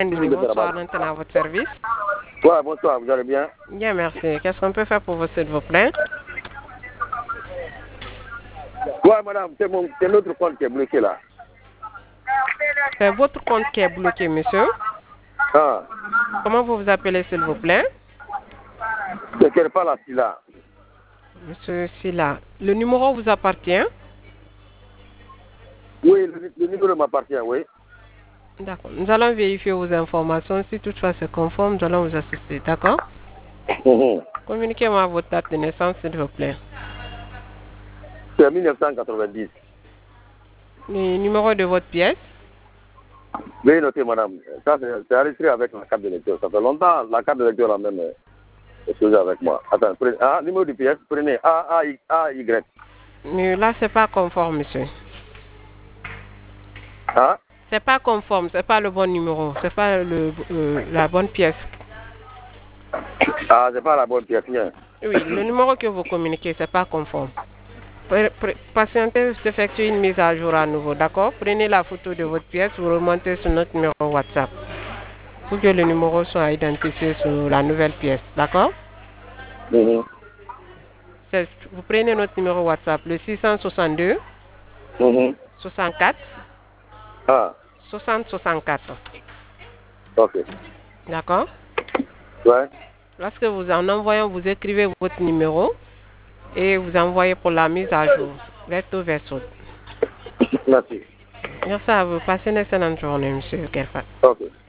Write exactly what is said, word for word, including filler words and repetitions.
Bonsoir, maintenant à votre service. Ouais, bonsoir, vous allez bien? Bien, merci. Qu'est-ce qu'on peut faire pour vous, s'il vous plaît? Ouais, madame, c'est mon, c'est notre compte qui est bloqué là. C'est votre compte qui est bloqué, monsieur. Ah, Comment vous vous appelez, s'il vous plaît? je ne connais pas la là. Monsieur Silla, le numéro vous appartient? Oui, le, le numéro m'appartient, oui. D'accord. Nous allons vérifier vos informations. Si toutefois c'est conforme, nous allons vous assister. D'accord? Mhm. Communiquez-moi votre date de naissance, s'il vous plaît. C'est mille neuf cent quatre-vingt-dix. Le numéro de votre pièce? Veuillez noter, madame. Ça, c'est c'est enregistré avec la carte de lecteur. Ça fait longtemps, la carte de lecteur la même euh, est chose avec moi. Attends, prenez, ah, numéro du pièce, prenez A, A, Y. A, Y. Mais là, c'est pas conforme, monsieur. Hein? C'est pas conforme, c'est pas le bon numéro, c'est pas le, euh, la bonne pièce. Ah, c'est pas la bonne pièce, bien. Oui, le numéro que vous communiquez, c'est pas conforme. Pré- pré- Patientez, effectuer une mise à jour à nouveau, d'accord? Prenez la photo de votre pièce, vous remontez sur notre numéro WhatsApp pour que le numéro soit identifié sur la nouvelle pièce, d'accord? Mhm. C'est- Vous prenez notre numéro WhatsApp, le six cent soixante-deux, Mhm. soixante-quatre, Ah, soixante, soixante-quatre, ok. d'accord? Ouais. Lorsque vous en envoyez, vous écrivez votre numéro et vous envoyez pour la mise à jour. Recto verso. Merci. Merci à vous. Passez une excellente journée, monsieur Kelfat. Ok.